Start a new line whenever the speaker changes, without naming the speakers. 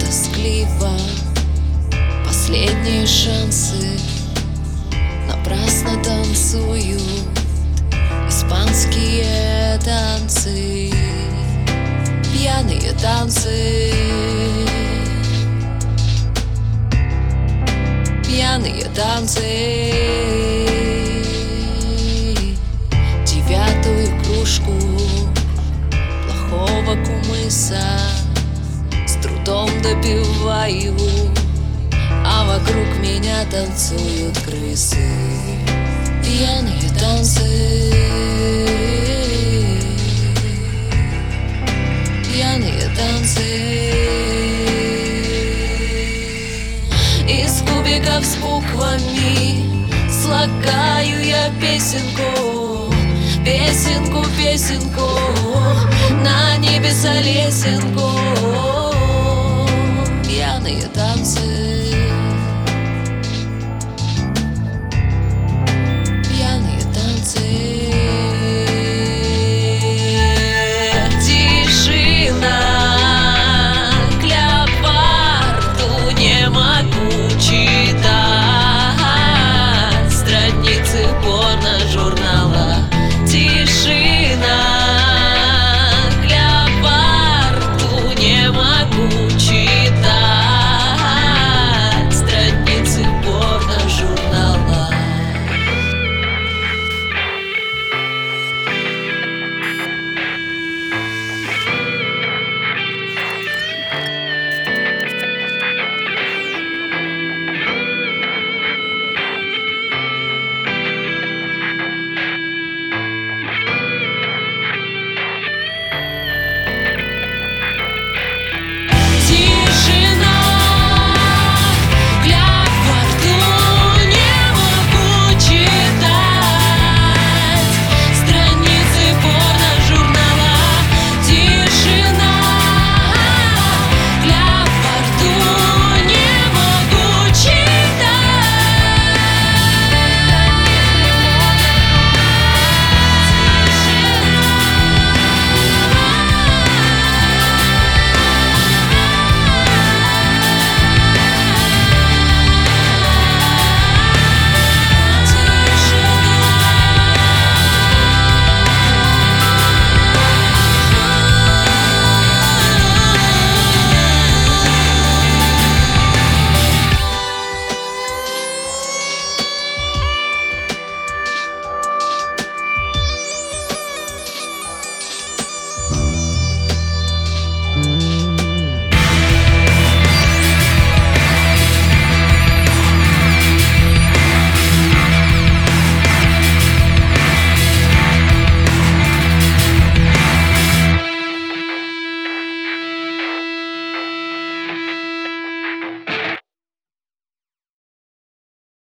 тоскливо. Последние шансы напрасно танцуют испанские танцы, пьяные танцы, пьяные танцы. Девятую кружку плохого кумыса с трудом допиваю, а вокруг меня танцуют крысы. Пьяные танцы, пьяные танцы. Из кубиков с буквами слагаю я песенку, песенку, песенку, на небеса лесенку. Пьяные танцы.